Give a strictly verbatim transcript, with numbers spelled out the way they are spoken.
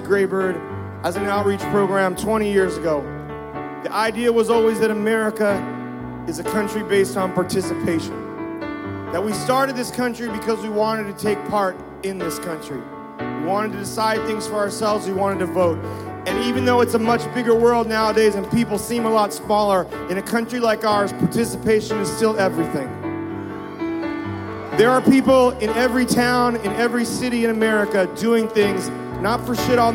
established Graybird as an outreach program twenty years ago. The idea was always that America is a country based on participation. That we started this country because we wanted to take part in this country. We wanted to decide things for ourselves, we wanted to vote. And even though it's a much bigger world nowadays and people seem a lot smaller, in a country like ours, participation is still everything. There are people in every town, in every city in America doing things not for shit on